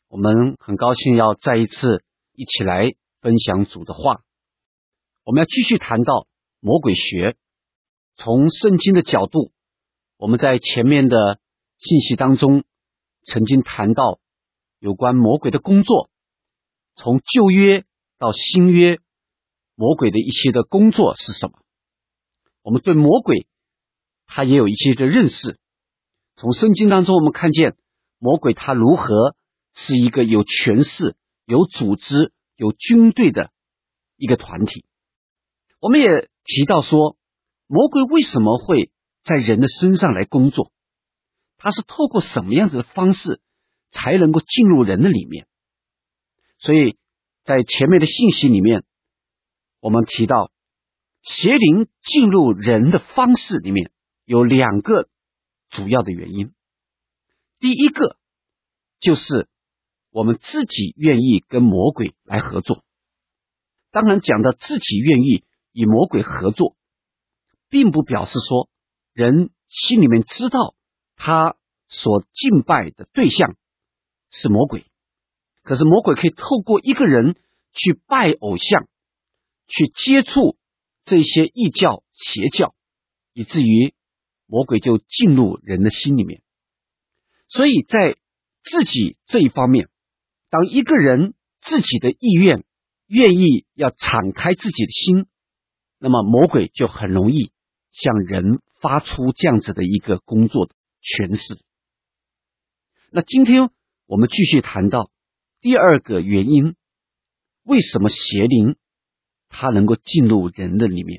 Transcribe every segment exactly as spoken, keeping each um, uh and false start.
我们很高兴要再一次一起来分享主的话。我们要继续谈到魔鬼学，从圣经的角度，我们在前面的信息当中曾经谈到有关魔鬼的工作，从旧约到新约，魔鬼的一些的工作是什么？我们对魔鬼他也有一些的认识。从圣经当中我们看见魔鬼他如何是一个有权势、有组织、有军队的一个团体。我们也提到说，魔鬼为什么会在人的身上来工作？他是透过什么样子的方式才能够进入人的里面？所以在前面的信息里面，我们提到邪灵进入人的方式里面有两个主要的原因。第一个就是我们自己愿意跟魔鬼来合作。当然讲到自己愿意与魔鬼合作，并不表示说人心里面知道他所敬拜的对象是魔鬼，可是魔鬼可以透过一个人去拜偶像，去接触这些异教邪教，以至于魔鬼就进入人的心里面。所以在自己这一方面，当一个人自己的意愿愿意要敞开自己的心，那么魔鬼就很容易向人发出这样子的一个工作的诠释。那今天我们继续谈到第二个原因，为什么邪灵它能够进入人的里面？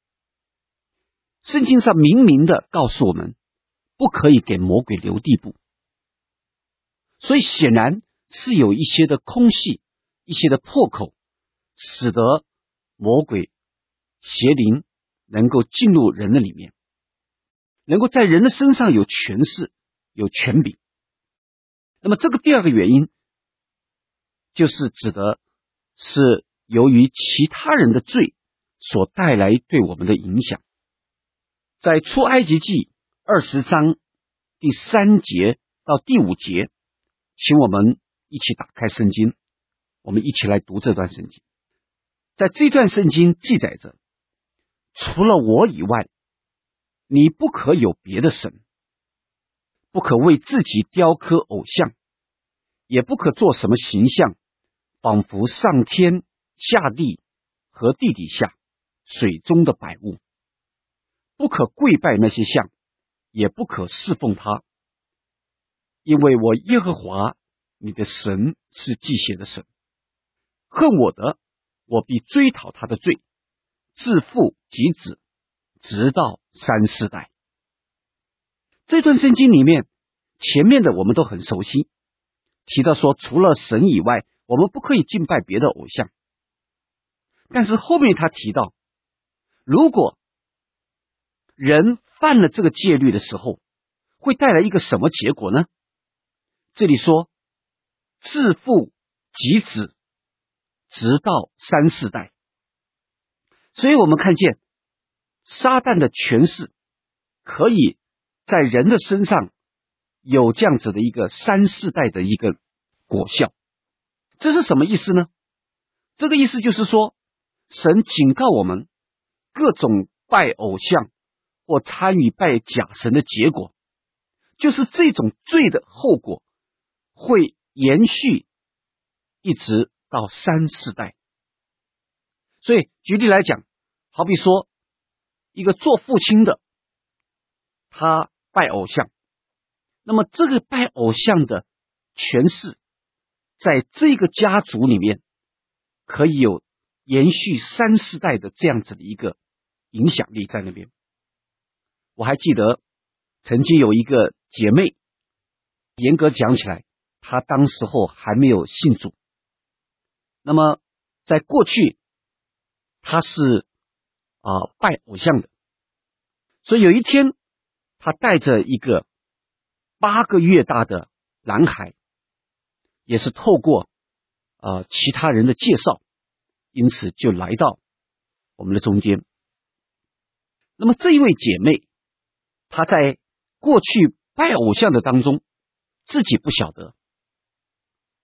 圣经上明明的告诉我们，不可以给魔鬼留地步。所以显然是有一些的空隙，一些的破口，使得魔鬼邪灵能够进入人的里面，能够在人的身上有权势、有权柄。那么这个第二个原因，就是指的是由于其他人的罪所带来对我们的影响。在出埃及记二十章第三节到第五节，请我们一起打开圣经，我们一起来读这段圣经。在这段圣经记载着，除了我以外，你不可有别的神，不可为自己雕刻偶像，也不可做什么形象，仿佛上天下地和地底下水中的百物，不可跪拜那些像，也不可侍奉他，因为我耶和华你的神是忌邪的神，恨我的，我必追讨他的罪，自父及子，直到三四代。这段圣经里面前面的我们都很熟悉，提到说除了神以外，我们不可以敬拜别的偶像。但是后面他提到，如果人犯了这个戒律的时候，会带来一个什么结果呢？这里说自父及子，直到三四代。所以我们看见撒旦的权势可以在人的身上有这样子的一个三四代的一个果效。这是什么意思呢？这个意思就是说，神警告我们，各种拜偶像或参与拜假神的结果，就是这种罪的后果会延续一直到三四代。所以举例来讲，好比说一个做父亲的，他拜偶像，那么这个拜偶像的权势在这个家族里面可以有延续三四代的这样子的一个影响力在那边。我还记得曾经有一个姐妹，严格讲起来她当时候还没有信主，那么在过去她是啊、呃、拜偶像的，所以有一天她带着一个八个月大的男孩，也是透过呃其他人的介绍，因此就来到我们的中间。那么这一位姐妹，她在过去拜偶像的当中自己不晓得，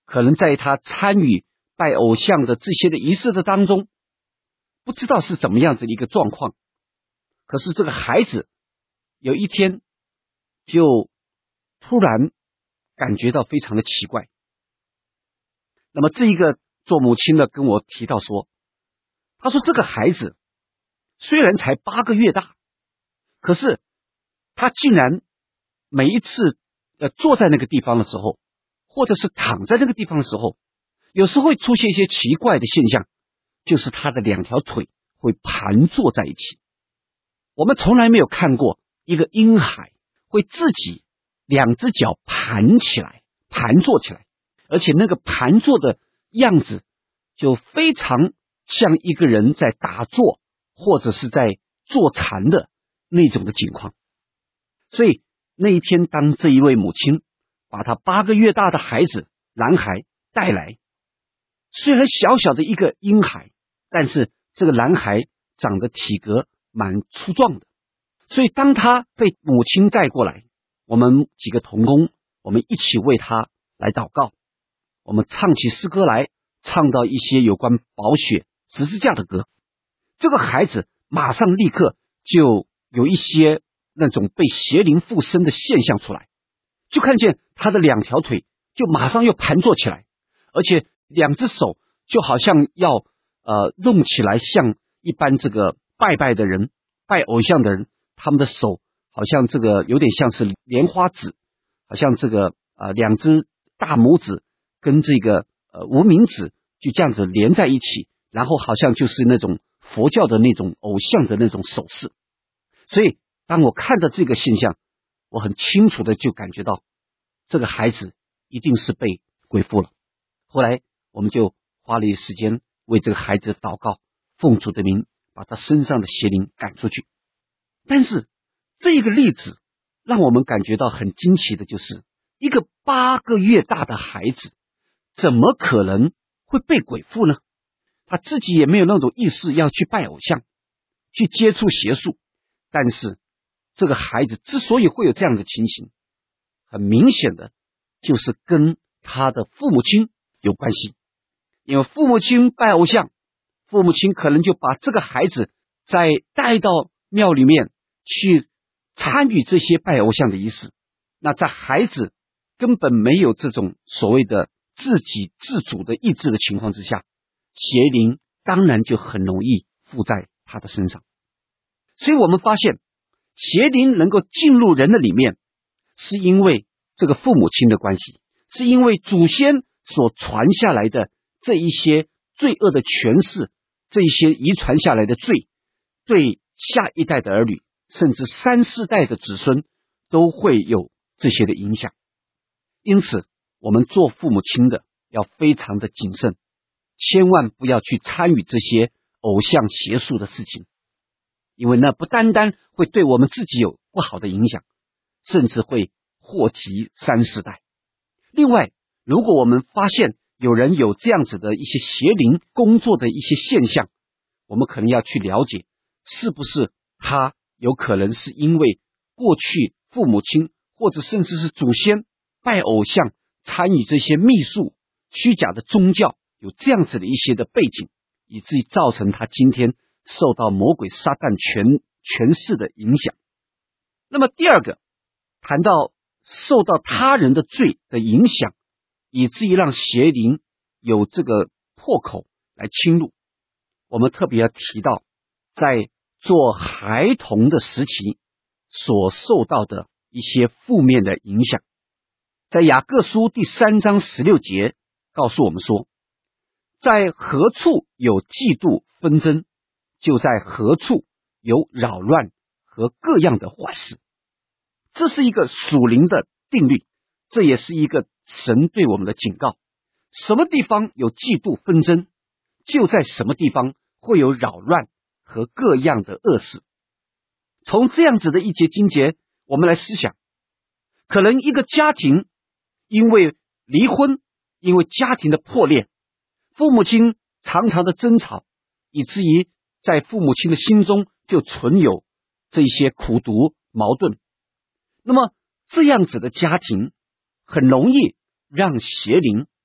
可能在他参与拜偶像的这些的仪式的当中，不知道是怎么样子的一个状况。可是这个孩子有一天就突然感觉到非常的奇怪。那么这一个做母亲的跟我提到说，他说这个孩子虽然才八个月大，可是他竟然每一次呃坐在那个地方的时候，或者是躺在那个地方的时候，有时候会出现一些奇怪的现象，就是他的两条腿会盘坐在一起。我们从来没有看过一个婴孩会自己两只脚盘起来，盘坐起来，而且那个盘坐的样子就非常像一个人在打坐或者是在坐禅的那种的情况。所以那一天，当这一位母亲把他八个月大的孩子男孩带来，虽然小小的一个婴孩，但是这个男孩长得体格蛮粗壮的。所以当他被母亲带过来，我们几个同工，我们一起为他来祷告，我们唱起诗歌来，唱到一些有关宝血十字架的歌。这个孩子马上立刻就有一些那种被邪灵附身的现象出来，就看见他的两条腿就马上又盘坐起来，而且两只手就好像要呃弄起来，像一般这个拜拜的人拜偶像的人，他们的手好像这个有点像是莲花指，好像这个呃两只大拇指跟这个呃无名指就这样子连在一起，然后好像就是那种佛教的那种偶像的那种手势。所以当我看到这个现象，我很清楚的就感觉到这个孩子一定是被鬼附了。后来我们就花了一时间为这个孩子祷告，奉主的名把他身上的邪灵赶出去。但是这个例子让我们感觉到很惊奇的，就是一个八个月大的孩子怎么可能会被鬼附呢？他自己也没有那种意识要去拜偶像，去接触邪术。但是这个孩子之所以会有这样的情形，很明显的就是跟他的父母亲有关系。因为父母亲拜偶像，父母亲可能就把这个孩子再带到庙里面去参与这些拜偶像的仪式。那在孩子根本没有这种所谓的自己自主的意志的情况之下，邪灵当然就很容易附在他的身上。所以我们发现邪灵能够进入人的里面，是因为这个父母亲的关系，是因为祖先所传下来的这一些罪恶的权势，这一些遗传下来的罪，对下一代的儿女甚至三四代的子孙都会有这些的影响。因此我们做父母亲的要非常的谨慎，千万不要去参与这些偶像邪术的事情，因为那不单单会对我们自己有不好的影响，甚至会祸及三四代。另外，如果我们发现有人有这样子的一些邪灵工作的一些现象，我们可能要去了解，是不是他有可能是因为过去父母亲或者甚至是祖先拜偶像，参与这些秘术虚假的宗教，有这样子的一些的背景，以至于造成他今天受到魔鬼撒旦权权势的影响。那么第二个，谈到受到他人的罪的影响，以至于让邪灵有这个破口来侵入，我们特别要提到在做孩童的时期所受到的一些负面的影响。在雅各书第三章十六节告诉我们说，在何处有嫉妒纷争，就在何处有扰乱和各样的坏事。这是一个属灵的定律，这也是一个神对我们的警告。什么地方有嫉妒纷争，就在什么地方会有扰乱和各样的恶事。从这样子的一节经节，我们来思想，可能一个家庭因为离婚，因为家庭的破裂，父母亲常常的争吵，以至于在父母亲的心中就存有这些苦毒矛盾。那么这样子的家庭很容易让邪灵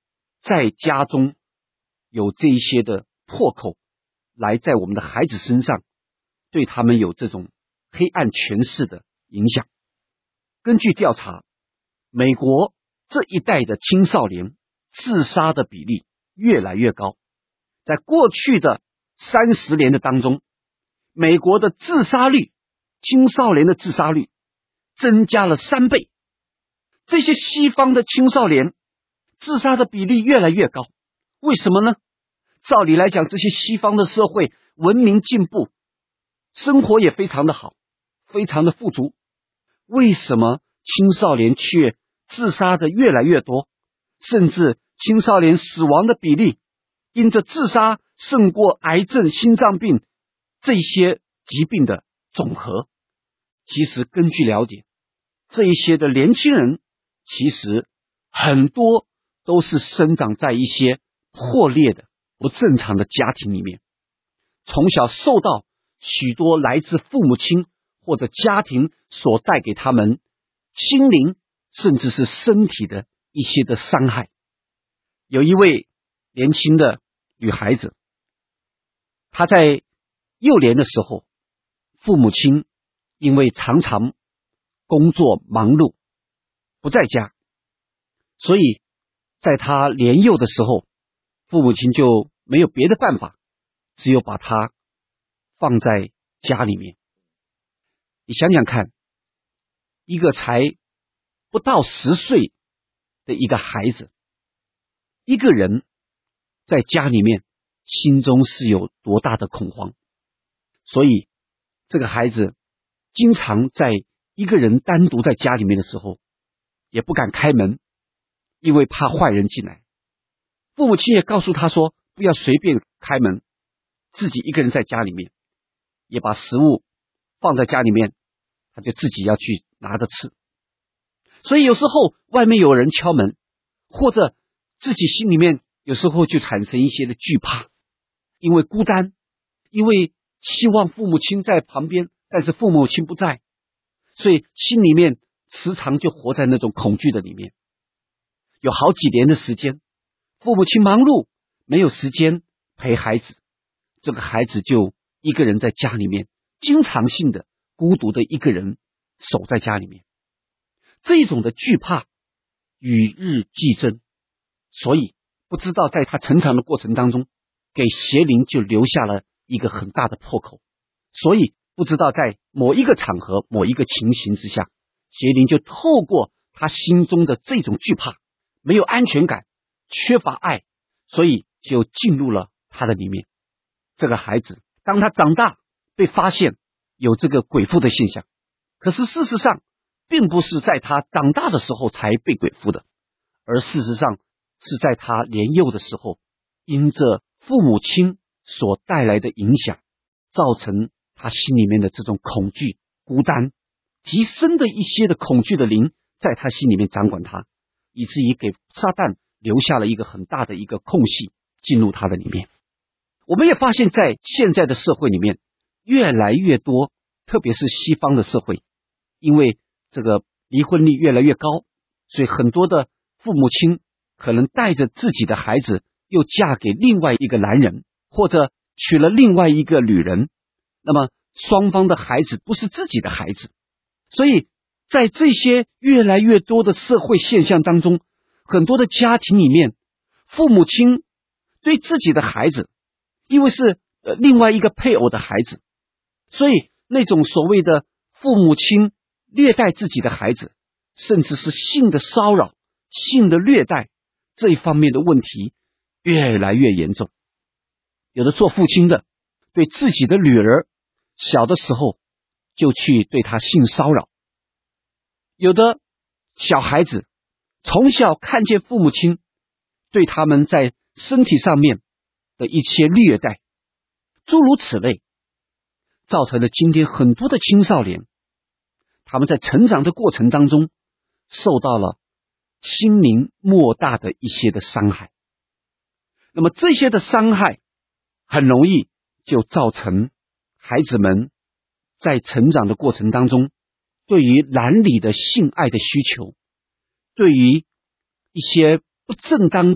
在家中有这一些的破口，来在我们的孩子身上对他们有这种黑暗权势的影响。根据调查，美国这一代的青少年自杀的比例越来越高，在过去的三十年的当中，美国的自杀率，青少年的自杀率增加了三倍。这些西方的青少年自杀的比例越来越高，为什么呢？照理来讲，这些西方的社会文明进步，生活也非常的好，非常的富足，为什么青少年却自杀的越来越多，甚至青少年死亡的比例因着自杀胜过癌症、心脏病这些疾病的总和？其实根据了解，这一些的年轻人其实很多都是生长在一些破裂的不正常的家庭里面，从小受到许多来自父母亲或者家庭所带给他们心灵甚至是身体的一些的伤害。有一位年轻的女孩子，她在幼年的时候，父母亲因为常常工作忙碌不在家，所以在她年幼的时候，父母亲就没有别的办法，只有把她放在家里面。你想想看，一个才不到十岁的一个孩子，一个人在家里面心中是有多大的恐慌。所以这个孩子经常在一个人单独在家里面的时候也不敢开门，因为怕坏人进来。父母亲也告诉他说不要随便开门，自己一个人在家里面，也把食物放在家里面，他就自己要去拿着吃。所以有时候外面有人敲门，或者自己心里面有时候就产生一些的惧怕，因为孤单，因为希望父母亲在旁边，但是父母亲不在，所以心里面时常就活在那种恐惧的里面。有好几年的时间，父母亲忙碌，没有时间陪孩子，这个孩子就一个人在家里面，经常性的孤独的一个人守在家里面。这种的惧怕与日俱增，所以不知道在他成长的过程当中，给邪灵就留下了一个很大的破口。所以不知道在某一个场合，某一个情形之下，邪灵就透过他心中的这种惧怕，没有安全感，缺乏爱，所以就进入了他的里面。这个孩子当他长大被发现有这个鬼附的现象，可是事实上并不是在他长大的时候才被鬼附的，而事实上是在他年幼的时候，因着父母亲所带来的影响，造成他心里面的这种恐惧、孤单，极深的一些的恐惧的灵在他心里面掌管他，以至于给撒旦留下了一个很大的一个空隙进入他的里面。我们也发现在现在的社会里面越来越多，特别是西方的社会，因为这个离婚率越来越高，所以很多的父母亲可能带着自己的孩子又嫁给另外一个男人，或者娶了另外一个女人，那么双方的孩子不是自己的孩子。所以在这些越来越多的社会现象当中，很多的家庭里面，父母亲对自己的孩子，因为是呃另外一个配偶的孩子，所以那种所谓的父母亲虐待自己的孩子，甚至是性的骚扰、性的虐待这一方面的问题越来越严重。有的做父亲的对自己的女儿小的时候就去对她性骚扰，有的小孩子从小看见父母亲对他们在身体上面的一切虐待，诸如此类，造成了今天很多的青少年他们在成长的过程当中受到了心灵莫大的一些的伤害。那么这些的伤害很容易就造成孩子们在成长的过程当中，对于男女的性爱的需求，对于一些不正当的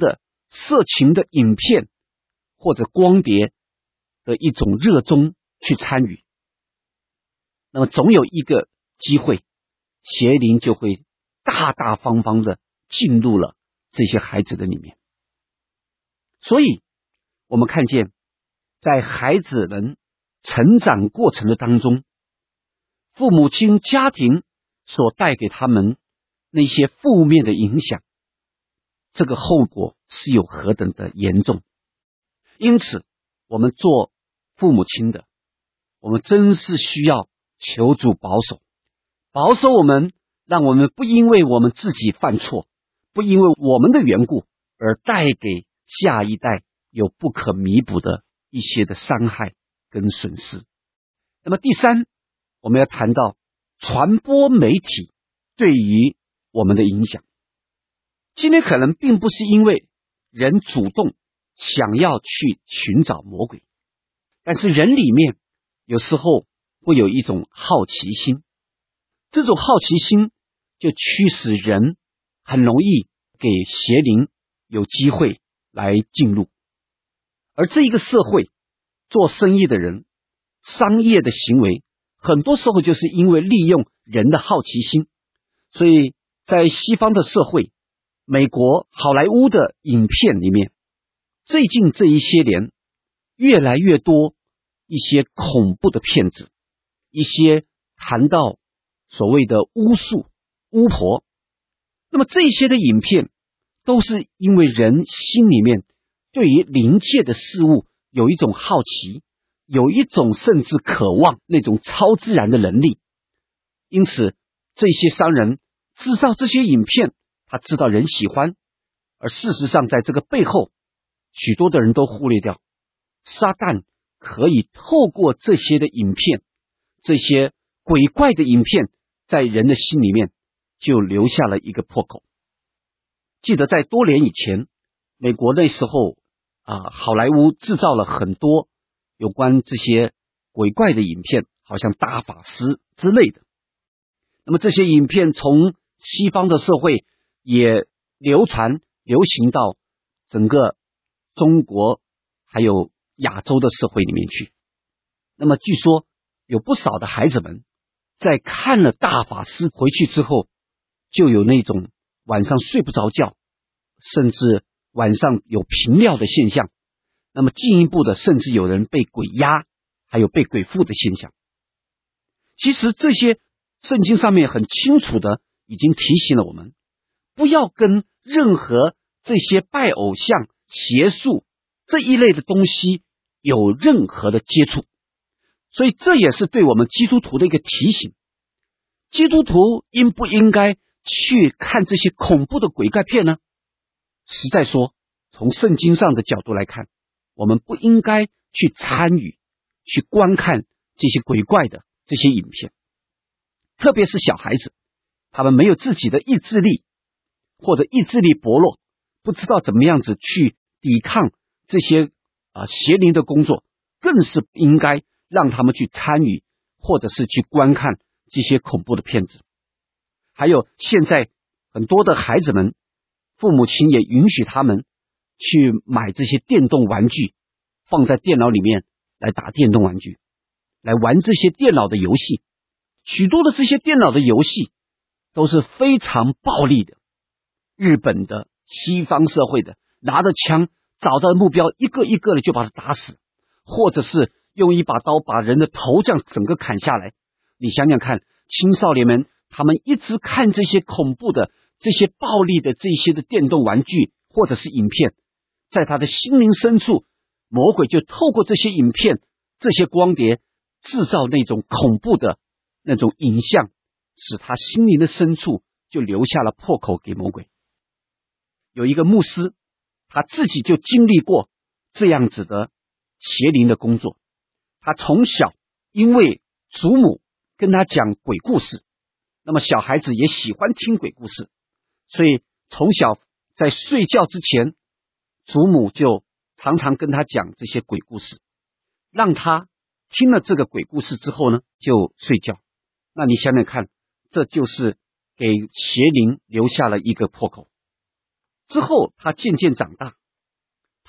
色情的影片或者光碟的一种热衷去参与，那么总有一个机会，邪灵就会大大方方的进入了这些孩子的里面。所以我们看见在孩子们成长过程的当中，父母亲家庭所带给他们那些负面的影响，这个后果是有何等的严重。因此我们做父母亲的，我们真是需要求主保守保守我们，让我们不因为我们自己犯错，不因为我们的缘故而带给下一代有不可弥补的一些的伤害跟损失。那么第三，我们要谈到传播媒体对于我们的影响。今天可能并不是因为人主动想要去寻找魔鬼，但是人里面有时候会有一种好奇心，这种好奇心就驱使人很容易给邪灵有机会来进入。而这一个社会做生意的人，商业的行为很多时候就是因为利用人的好奇心。所以在西方的社会，美国好莱坞的影片里面，最近这一些年越来越多一些恐怖的片子，一些谈到所谓的巫术巫婆。那么这些的影片都是因为人心里面对于灵界的事物有一种好奇，有一种甚至渴望那种超自然的能力。因此这些商人制造这些影片，他知道人喜欢，而事实上在这个背后，许多的人都忽略掉，撒旦可以透过这些的影片，这些鬼怪的影片，在人的心里面就留下了一个破口。记得在多年以前，美国那时候啊，好莱坞制造了很多有关这些鬼怪的影片，好像大法师之类的。那么这些影片从西方的社会也流传流行到整个中国还有亚洲的社会里面去。那么据说有不少的孩子们在看了大法师回去之后，就有那种晚上睡不着觉，甚至晚上有频尿的现象。那么进一步的，甚至有人被鬼压，还有被鬼附的现象。其实这些圣经上面很清楚的已经提醒了我们，不要跟任何这些拜偶像、邪术这一类的东西有任何的接触。所以这也是对我们基督徒的一个提醒。基督徒应不应该去看这些恐怖的鬼怪片呢？实在说，从圣经上的角度来看，我们不应该去参与、去观看这些鬼怪的这些影片。特别是小孩子，他们没有自己的意志力，或者意志力薄弱，不知道怎么样子去抵抗这些啊邪灵的工作，更是不应该让他们去参与，或者是去观看这些恐怖的片子。还有现在很多的孩子们，父母亲也允许他们去买这些电动玩具，放在电脑里面来打电动玩具，来玩这些电脑的游戏。许多的这些电脑的游戏都是非常暴力的，日本的、西方社会的，拿着枪找到目标，一个一个的就把他打死，或者是用一把刀把人的头这样整个砍下来。你想想看，青少年们他们一直看这些恐怖的、这些暴力的这些的电动玩具或者是影片，在他的心灵深处，魔鬼就透过这些影片、这些光碟制造那种恐怖的那种影像，使他心灵的深处就留下了破口给魔鬼。有一个牧师，他自己就经历过这样子的邪灵的工作。他从小因为祖母跟他讲鬼故事，那么小孩子也喜欢听鬼故事，所以从小在睡觉之前，祖母就常常跟他讲这些鬼故事，让他听了这个鬼故事之后呢，就睡觉。那你想想看，这就是给邪灵留下了一个破口。之后他渐渐长大，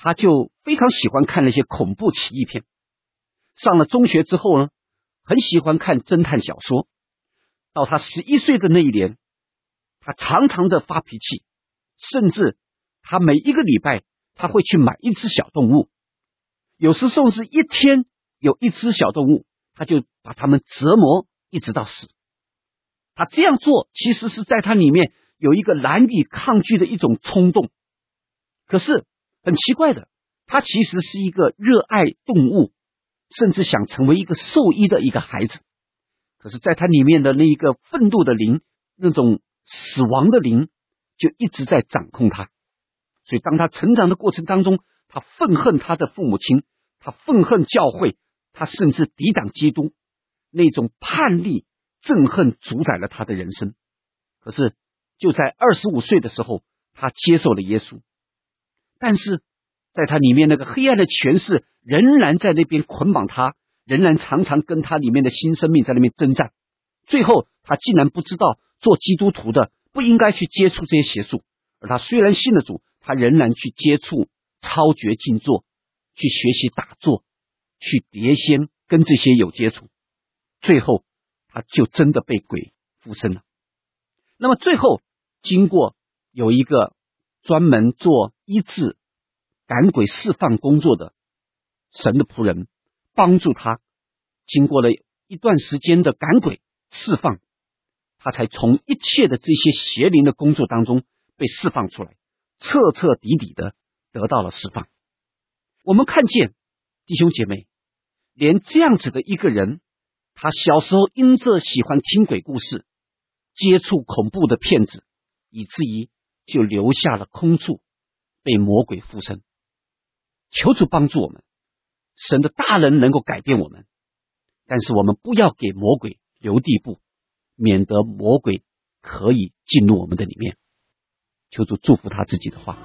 他就非常喜欢看那些恐怖奇异片。上了中学之后呢，很喜欢看侦探小说。到他十一岁的那一年，他常常的发脾气，甚至他每一个礼拜他会去买一只小动物，有时甚至一天有一只小动物，他就把它们折磨一直到死。他这样做其实是在他里面有一个难以抗拒的一种冲动。可是很奇怪的，他其实是一个热爱动物，甚至想成为一个兽医的一个孩子。可是在他里面的那一个愤怒的灵，那种死亡的灵就一直在掌控他。所以当他成长的过程当中，他愤恨他的父母亲，他愤恨教会，他甚至抵挡基督，那种叛逆憎恨主宰了他的人生。可是就在二十五岁的时候，他接受了耶稣。但是在他里面那个黑暗的权势仍然在那边捆绑他，仍然常常跟他里面的新生命在那边征战。最后他竟然不知道做基督徒的不应该去接触这些邪术，而他虽然信了主，他仍然去接触超绝静坐，去学习打坐，去碟仙，跟这些有接触。最后他就真的被鬼附身了。那么最后经过有一个专门做医治赶鬼释放工作的神的仆人帮助他，经过了一段时间的赶鬼释放，他才从一切的这些邪灵的工作当中被释放出来，彻彻底底的得到了释放。我们看见弟兄姐妹，连这样子的一个人，他小时候因着喜欢听鬼故事，接触恐怖的骗子，以至于就留下了空处，被魔鬼附身。求主帮助我们，神的大能能够改变我们，但是我们不要给魔鬼留地步，免得魔鬼可以进入我们的里面。求主祝福他自己的话。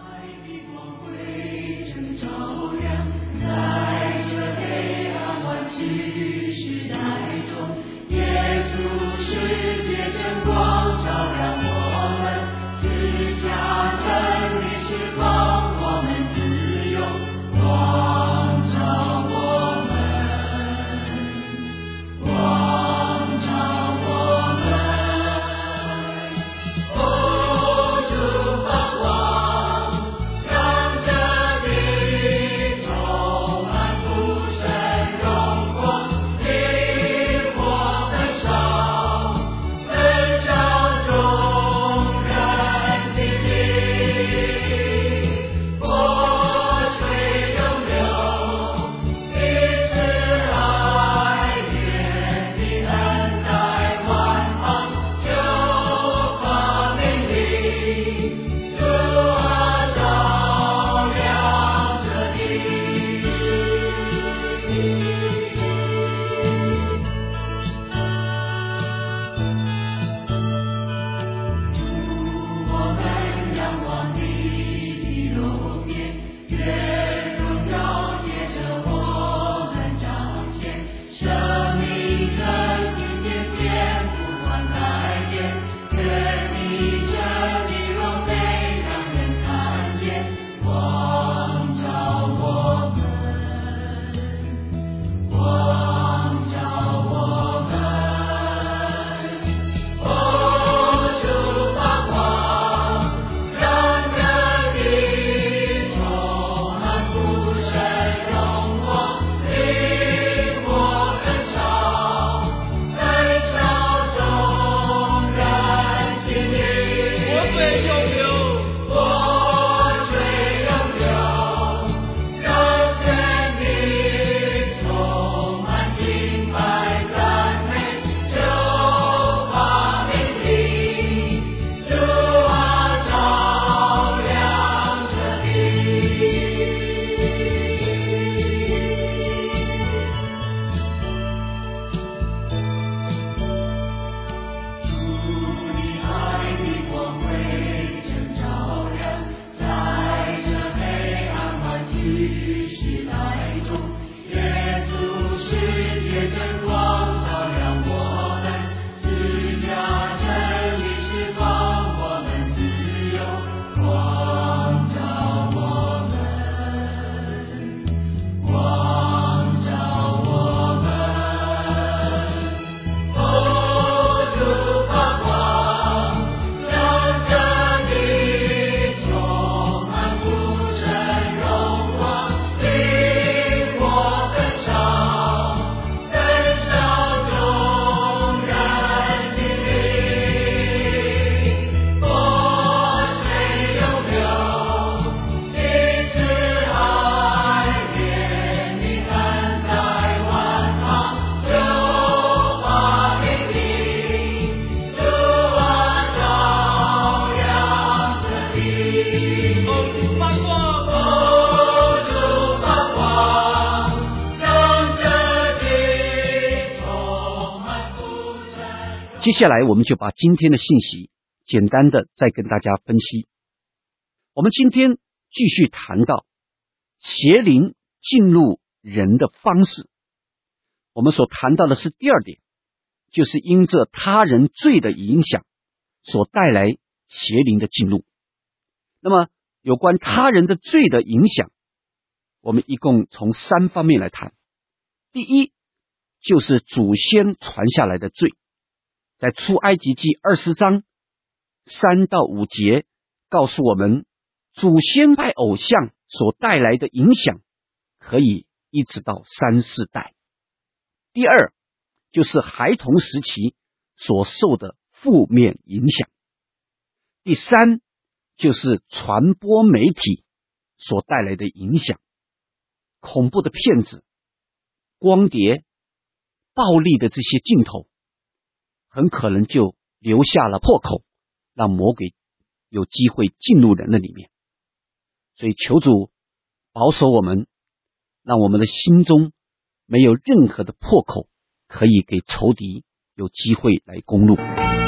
接下来我们就把今天的信息简单的再跟大家分析。我们今天继续谈到邪灵进入人的方式。我们所谈到的是第二点，就是因着他人罪的影响所带来邪灵的进入。那么有关他人的罪的影响，我们一共从三方面来谈。第一，就是祖先传下来的罪，在出埃及记二十章三到五节告诉我们，祖先拜偶像所带来的影响可以一直到三四代。第二，就是孩童时期所受的负面影响。第三，就是传播媒体所带来的影响，恐怖的片子、光碟、暴力的这些镜头，很可能就留下了破口，让魔鬼有机会进入人的里面。所以求主保守我们，让我们的心中没有任何的破口可以给仇敌有机会来攻入。